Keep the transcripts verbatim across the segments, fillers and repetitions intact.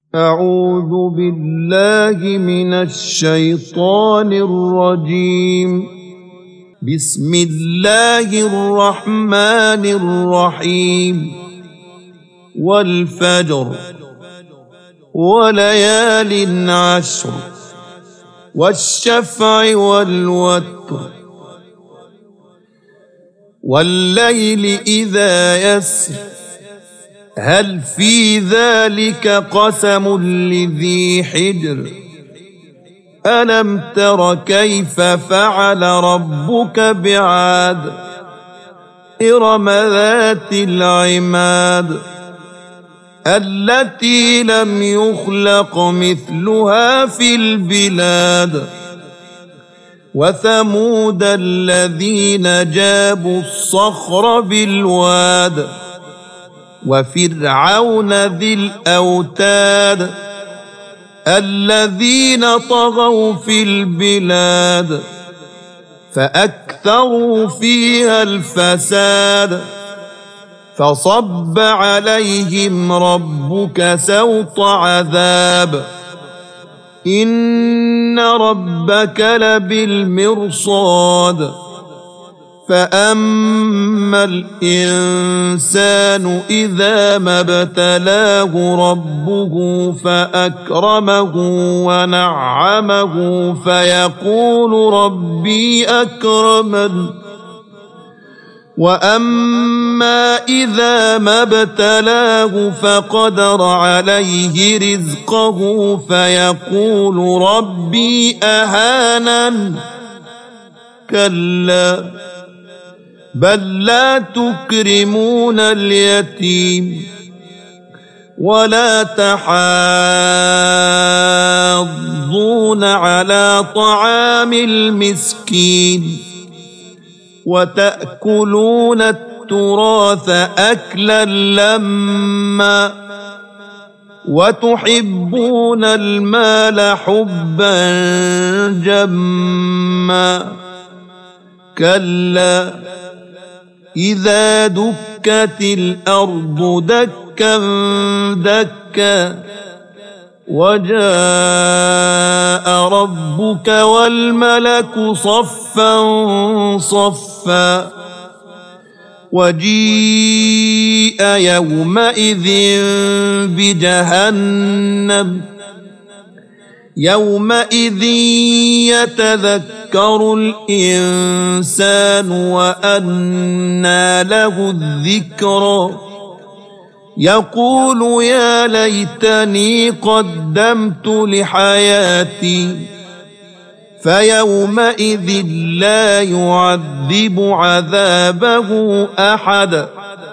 أعوذ بالله من الشيطان الرجيم. بسم الله الرحمن الرحيم. والفجر وليال عشر والشفع والوتر والليل إذا يسر هل في ذلك قسم لذي حجر ألم تر كيف فعل ربك بعاد إرم ذات العماد التي لم يخلق مثلها في البلاد وثمود الذين جابوا الصخر بالواد وفرعون ذي الأوتاد الذين طغوا في البلاد فأكثروا فيها الفساد فصب عليهم ربك سوط عذاب إن ربك لبالمرصاد فأما الإنسان إذا ما ابتلاه ربه فأكرمه ونعمه فيقول ربي أكرمن وأما إذا ما ابتلاه فقدر عليه رزقه فيقول ربي أهانن كلا بل لا تكرمون اليتيم ولا تحاضون على طعام المسكين وتأكلون التراث أكلا لما وتحبون المال حبا جما كلا إذا دكت الأرض دكا دكا وجاء ربك والملك صفا صفا وجيء يومئذ بجهنم يومئذ يتذكر الإنسان وأنى له الذكرى يقول يا ليتني قدمت لحياتي فيومئذ لا يعذب عذابه أحد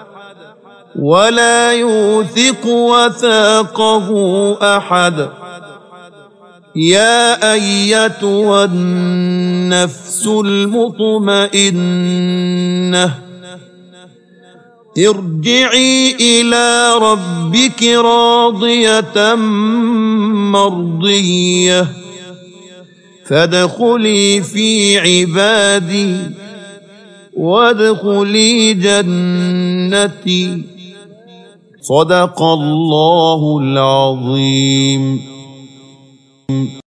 ولا يوثق وثاقه أحد يا أيتها النفس المطمئنة ارجعي إلى ربك راضية مرضية فادخلي في عبادي وادخلي جنتي صدق الله العظيم.